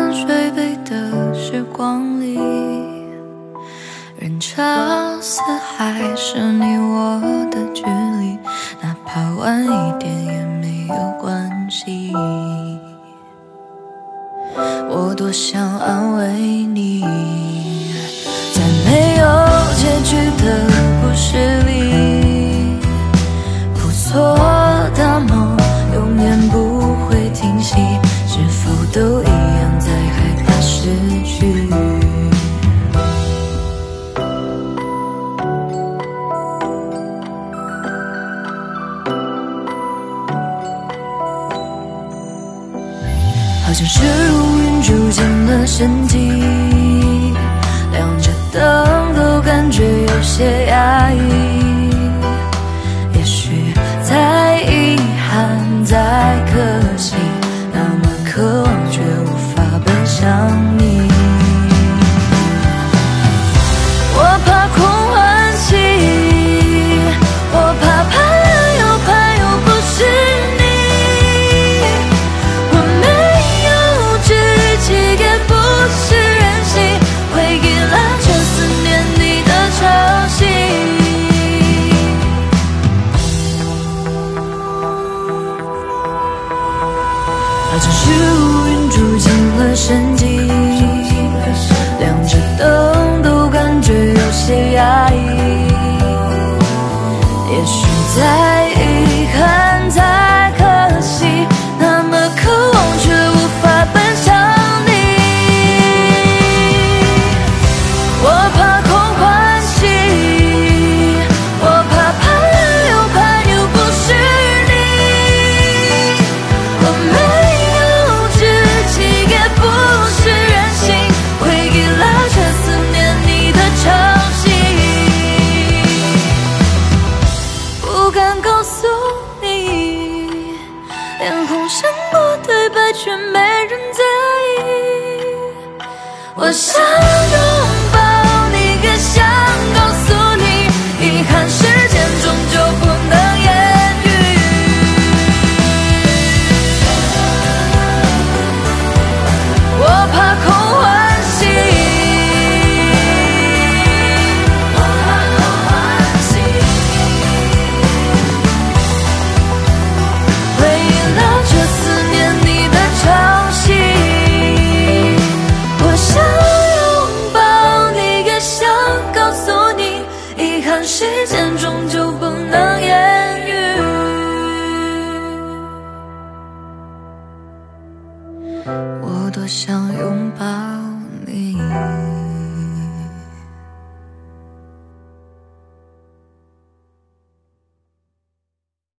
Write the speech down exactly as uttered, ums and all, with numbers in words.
那水杯的时光里，人潮四海是你我的距离，哪怕晚一点也没有关系。我多想安慰你，在没有结局的故事里，不错的梦永远不会停息，是否都一样在害怕失去？好像是乌云逐渐了生机，亮着灯都感觉有些压抑。也许在遗憾，在可惜，那么渴望却无法奔向你。我怕空欢喜，我怕盼了又盼又不是你。我没有志气，也不是任性，回忆拉着思念你的潮汐。好像是乌云住进了生机，亮着灯都感觉有些压抑。也许在遗憾，在可惜，那么渴望却无法奔向你。我怕空欢喜，我怕盼了又盼又不是你。我没有志气，也不是任性，回忆拉着思念你的潮汐。不敢告诉你，脸红像过对白，却没人在意。我想拥抱你，也想告诉你，遗憾时间终究不能言语。我怕空欢喜，我怕空欢喜，回忆拉着思念你的潮汐。我想拥抱你，也想告诉你，遗憾时间终究不能言语。我多想拥抱你。